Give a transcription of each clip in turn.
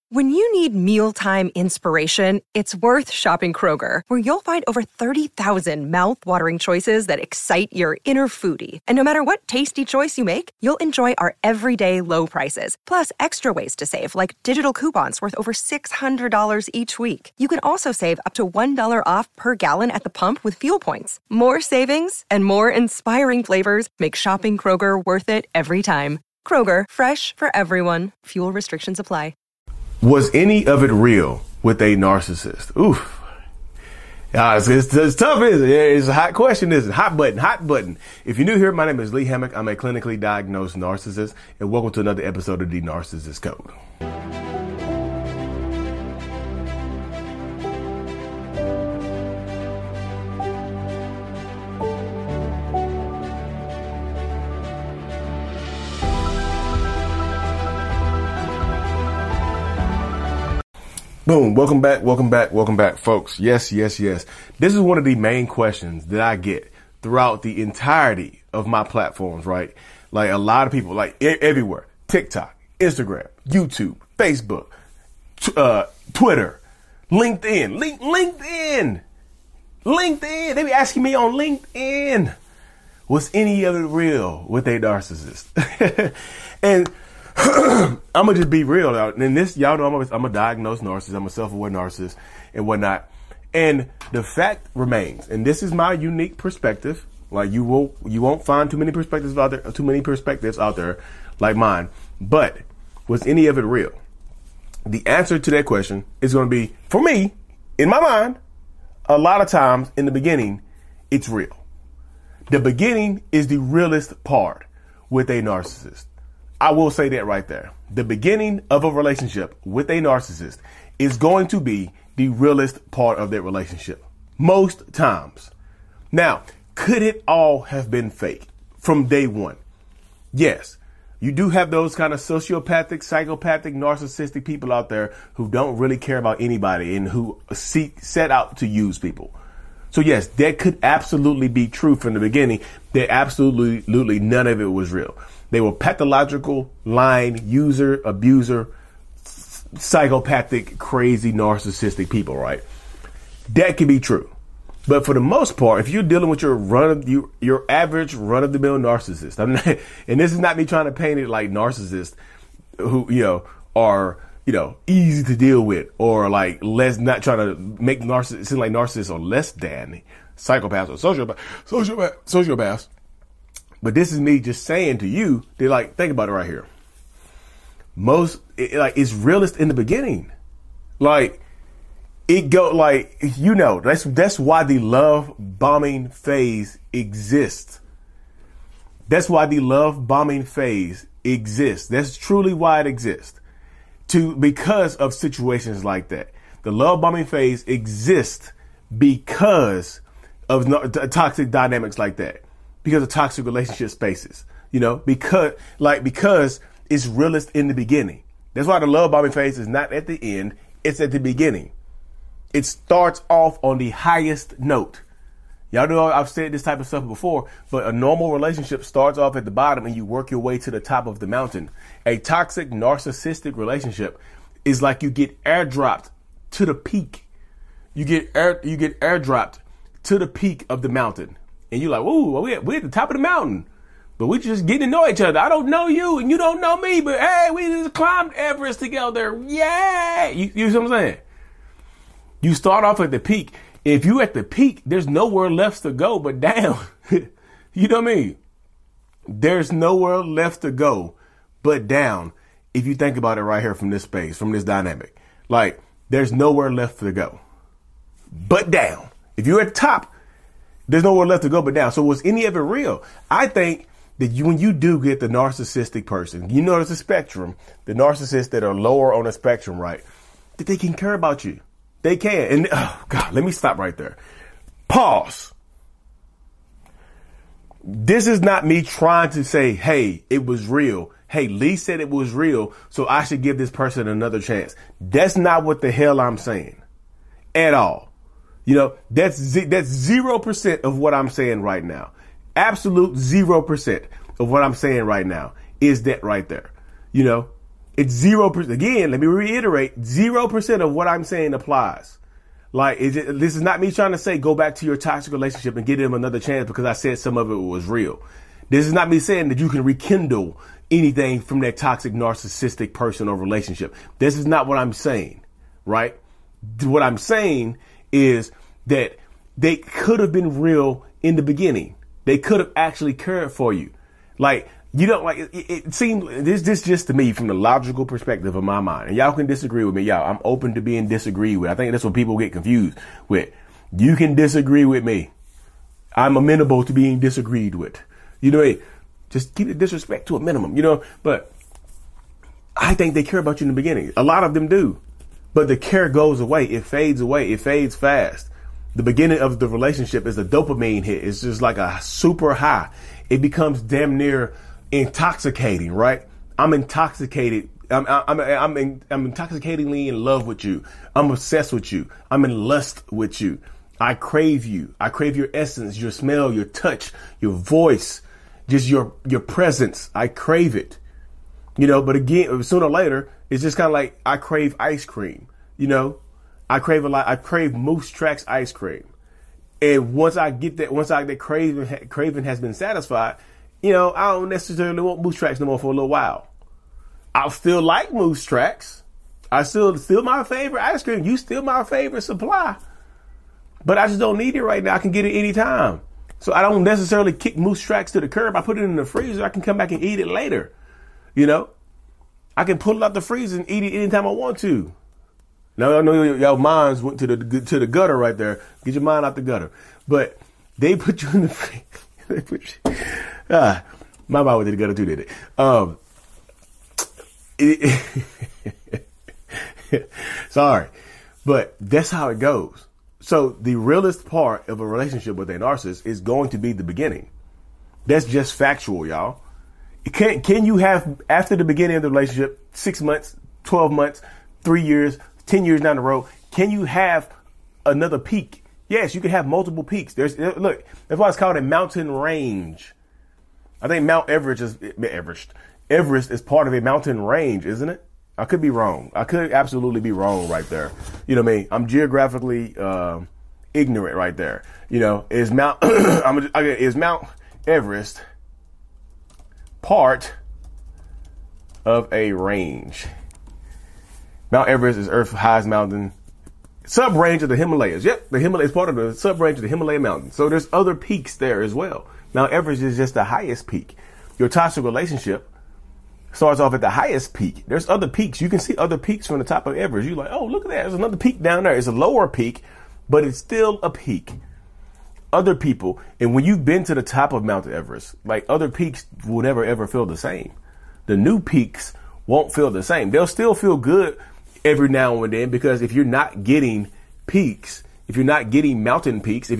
When you need mealtime inspiration, it's worth shopping Kroger, where you'll find over 30,000 mouth-watering choices that excite your inner foodie. And no matter what tasty choice you make, you'll enjoy our everyday low prices, plus extra ways to save, like digital coupons worth over $600 each week. You can also save up to $1 off per gallon at the pump with fuel points. More savings and more inspiring flavors make shopping Kroger worth it every time. Kroger, fresh for everyone. Fuel restrictions apply. Was any of it real with a narcissist? Oof. It's tough, isn't it? It's a hot question, isn't it? Hot button. If you're new here, my name is Lee Hammock. I'm a clinically diagnosed narcissist, and welcome to another episode of The Narcissist Code. Boom. Welcome back, folks. Yes. This is one of the main questions that I get throughout the entirety of my platforms, right? Like a lot of people, like everywhere, TikTok, Instagram, YouTube, Facebook, Twitter, LinkedIn. They be asking me on LinkedIn, was any of it real with a narcissist? And I'm gonna just be real now. And this, y'all know I'm a diagnosed narcissist. I'm a self-aware narcissist and whatnot. And the fact remains, and this is my unique perspective. Like you won't find too many perspectives out there like mine. But was any of it real? The answer to that question is going to be, for me, in my mind, a lot of times in the beginning, it's real. The beginning is the realest part with a narcissist. I will say that right there. The beginning of a relationship with a narcissist is going to be the realest part of that relationship. Most times. Now, could it all have been fake from day one? Yes. You do have those kind of sociopathic, psychopathic, narcissistic people out there who don't really care about anybody and who set out to use people. So yes, that could absolutely be true from the beginning. That absolutely none of it was real. They were pathological, lying, user, abuser, psychopathic, crazy, narcissistic people, right? That can be true. But for the most part, if you're dealing with your average run-of-the-mill narcissist, and this is not me trying to paint it like narcissists who, are, easy to deal with, or like not trying to make narcissists seem like narcissists are less than psychopaths or sociopaths. But this is me just saying to you, they're like, think about it right here. It's realist in the beginning. That's why the love bombing phase exists. That's truly why it exists. Because of situations like that. The love bombing phase exists because of toxic dynamics like that. Because of toxic relationship spaces, because it's realist in the beginning. That's why the love bombing phase is not at the end. It's at the beginning. It starts off on the highest note. Y'all know I've said this type of stuff before, but a normal relationship starts off at the bottom and you work your way to the top of the mountain. A toxic narcissistic relationship is like you get airdropped to the peak. You get airdropped to the peak of the mountain. And you're like, ooh, we're at the top of the mountain, but we just getting to know each other. I don't know you and you don't know me, but hey, we just climbed Everest together. Yeah. You know what I'm saying? You start off at the peak. If you at the peak, there's nowhere left to go but down. You know what I mean? There's nowhere left to go but down. If you think about it right here from this space, from this dynamic, like there's nowhere left to go but down. If you're at the top, there's nowhere left to go but down. So was any of it real? I think that when you do get the narcissistic person, there's a spectrum, the narcissists that are lower on the spectrum, right? That they can care about you. They can. And oh God, let me stop right there. Pause. This is not me trying to say, hey, it was real. Hey, Lee said it was real, so I should give this person another chance. That's not what the hell I'm saying at all. That's 0% of what I'm saying right now. Absolute 0% of what I'm saying right now is that right there. It's 0%. Again, let me reiterate, 0% of what I'm saying applies. Like, this is not me trying to say go back to your toxic relationship and give them another chance because I said some of it was real. This is not me saying that you can rekindle anything from that toxic, narcissistic person or relationship. This is not what I'm saying, right? What I'm saying is that they could have been real in the beginning. They could have actually cared for you. Like, you don't like it seems this just to me from the logical perspective of my mind. And y'all can disagree with me. Y'all, I'm open to being disagreed with. I think that's what people get confused with. You can disagree with me. I'm amenable to being disagreed with. You know, hey, just keep the disrespect to a minimum, you know, but I think they care about you in the beginning. A lot of them do, but the care goes away. It fades away. It fades fast. The beginning of the relationship is a dopamine hit. It's just like a super high. It becomes damn near intoxicating, right? I'm intoxicated. I'm intoxicatingly in love with you. I'm obsessed with you. I'm in lust with you. I crave you. I crave your essence, your smell, your touch, your voice, just your presence. I crave it, you know, but again, sooner or later, it's just kind of like I crave ice cream, you know, I crave a lot. I crave Moose Tracks ice cream. And once I get that, that craving has been satisfied, you know, I don't necessarily want Moose Tracks no more for a little while. I'll still like Moose Tracks. I still my favorite ice cream. You still my favorite supply. But I just don't need it right now. I can get it anytime. So I don't necessarily kick Moose Tracks to the curb. I put it in the freezer. I can come back and eat it later. You know, I can pull it out the freezer and eat it anytime I want to. Now I know y'all minds went to the gutter right there. Get your mind out the gutter. But they put you in the freezer. My mind went to the gutter too, did it? Sorry, but that's how it goes. So the realest part of a relationship with a narcissist is going to be the beginning. That's just factual, y'all. Can you have, after the beginning of the relationship, 6 months, 12 months, 3 years, 10 years down the road, can you have another peak? Yes, you can have multiple peaks. Look, that's why it's called a mountain range. I think Mount Everest is part of a mountain range, isn't it? I could be wrong. I could absolutely be wrong right there. You know what I mean? I'm geographically ignorant right there. You know, is Mount Everest part of a range? Mount Everest is Earth's highest mountain, sub-range of the Himalayas. Yep, the Himalayas is part of the sub-range of the Himalaya mountains. So there's other peaks there as well. Mount Everest is just the highest peak. Your toxic relationship starts off at the highest peak. There's other peaks. You can see other peaks from the top of Everest. You're like, oh, look at that. There's another peak down there. It's a lower peak, but it's still a peak. Other people, and when you've been to the top of Mount Everest, like other peaks will never ever feel the same. The new peaks won't feel the same. They'll still feel good every now and then, because if you're not getting peaks, if you're not getting mountain peaks, if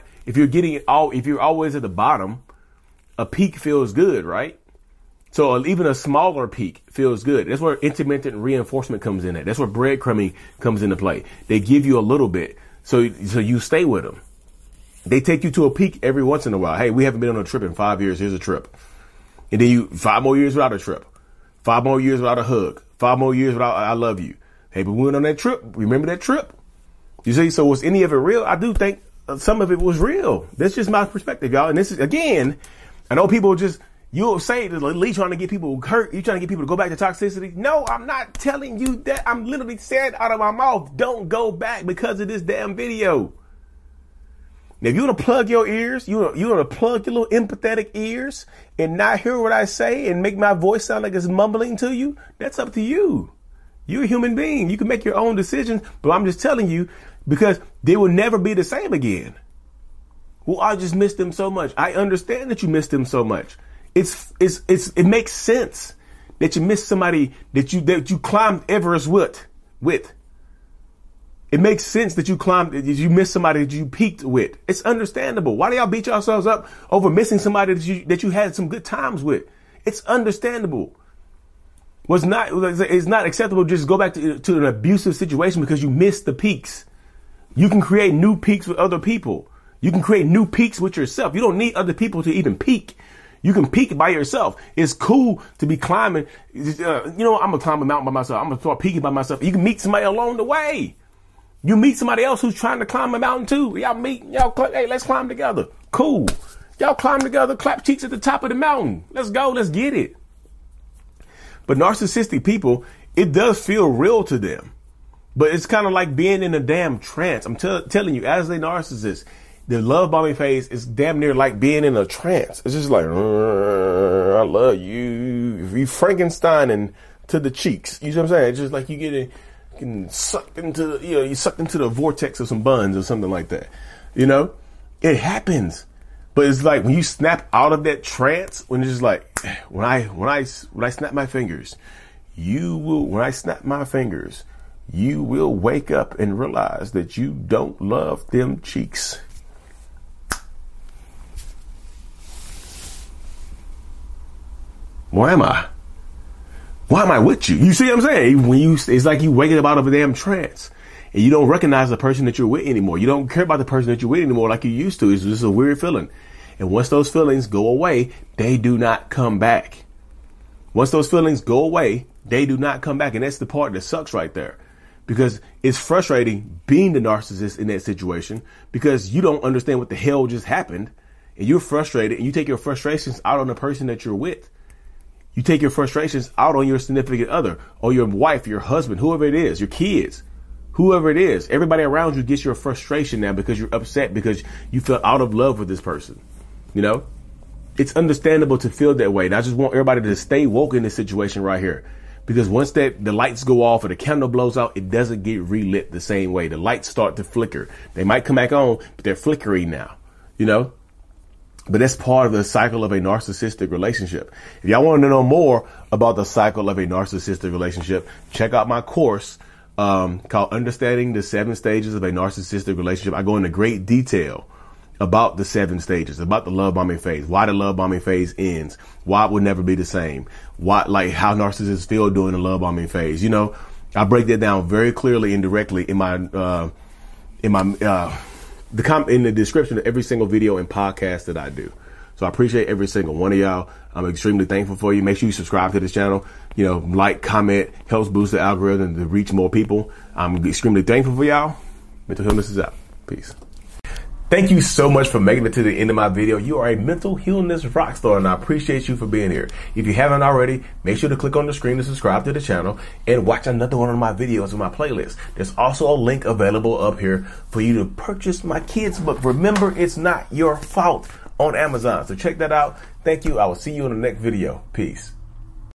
you're always at the bottom, a peak feels good, right? So even a smaller peak feels good. That's where intermittent reinforcement comes in at. That's where breadcrumbing comes into play. They give you a little bit, so you stay with them. They take you to a peak every once in a while. Hey, we haven't been on a trip in 5 years. Here's a trip. And then 5 more years without a trip. 5 more years without a hug. 5 more years without I love you. Hey, but we went on that trip. Remember that trip? You see, so was any of it real? I do think some of it was real. That's just my perspective, y'all. And this is, again, I know people just, you'll say that Lee trying to get people hurt. You trying to get people to go back to toxicity. No, I'm not telling you that. I'm literally saying out of my mouth, don't go back because of this damn video. Now, if you want to plug your ears, you want to plug your little empathetic ears and not hear what I say and make my voice sound like it's mumbling to you, that's up to you. You're a human being. You can make your own decisions, but I'm just telling you because they will never be the same again. Well, I just missed them so much. I understand that you missed them so much. It makes sense that you missed somebody that you climbed Everest with. It makes sense that you missed somebody that you peaked with. It's understandable. Why do y'all beat yourselves up over missing somebody that you had some good times with? It's understandable. It's not acceptable to just go back to an abusive situation because you missed the peaks. You can create new peaks with other people. You can create new peaks with yourself. You don't need other people to even peak. You can peak by yourself. It's cool to be climbing. I'm gonna climb a mountain by myself. I'm gonna start peaking by myself. You can meet somebody along the way. You meet somebody else who's trying to climb a mountain too. Hey, let's climb together. Cool. Y'all climb together, clap cheeks at the top of the mountain. Let's go. Let's get it. But narcissistic people, it does feel real to them. But it's kind of like being in a damn trance. I'm telling you, as a narcissist, the love bombing phase is damn near like being in a trance. It's just like, I love you. You Frankenstein to the cheeks. You know what I'm saying? It's just like you getting sucked into, you sucked into the vortex of some buns or something like that. It happens. But it's like when you snap out of that trance, when it's just like, when I snap my fingers, you will wake up and realize that you don't love them cheeks. Why am I with you? You see what I'm saying? It's like you waking up out of a damn trance. And you don't recognize the person that you're with anymore. You don't care about the person that you're with anymore like you used to. It's just a weird feeling. And once those feelings go away, they do not come back. Once those feelings go away, they do not come back. And that's the part that sucks right there. Because it's frustrating being the narcissist in that situation because you don't understand what the hell just happened. And you're frustrated and you take your frustrations out on the person that you're with. You take your frustrations out on your significant other or your wife, your husband, whoever it is, your kids. Whoever it is, everybody around you gets your frustration now because you're upset because you feel out of love with this person. It's understandable to feel that way. And I just want everybody to stay woke in this situation right here. Because once the lights go off or the candle blows out, it doesn't get relit the same way. The lights start to flicker. They might come back on, but they're flickering now, But that's part of the cycle of a narcissistic relationship. If y'all want to know more about the cycle of a narcissistic relationship, check out my course called Understanding the 7 Stages of a Narcissistic Relationship. I go into great detail about the 7 stages, about the love bombing phase, why the love bombing phase ends, why it will never be the same, how narcissists feel during the love bombing phase. I break that down very clearly and directly in the description of every single video and podcast that I do. So I appreciate every single one of y'all. I'm extremely thankful for you. Make sure you subscribe to this channel. Like, comment, helps boost the algorithm to reach more people. I'm extremely thankful for y'all. Mental Healness is out. Peace. Thank you so much for making it to the end of my video. You are a mental healness rock star, and I appreciate you for being here. If you haven't already, make sure to click on the screen to subscribe to the channel and watch another one of my videos in my playlist. There's also a link available up here for you to purchase my kids' book, Remember It's Not Your Fault, on Amazon. So check that out. Thank you. I will see you in the next video. Peace.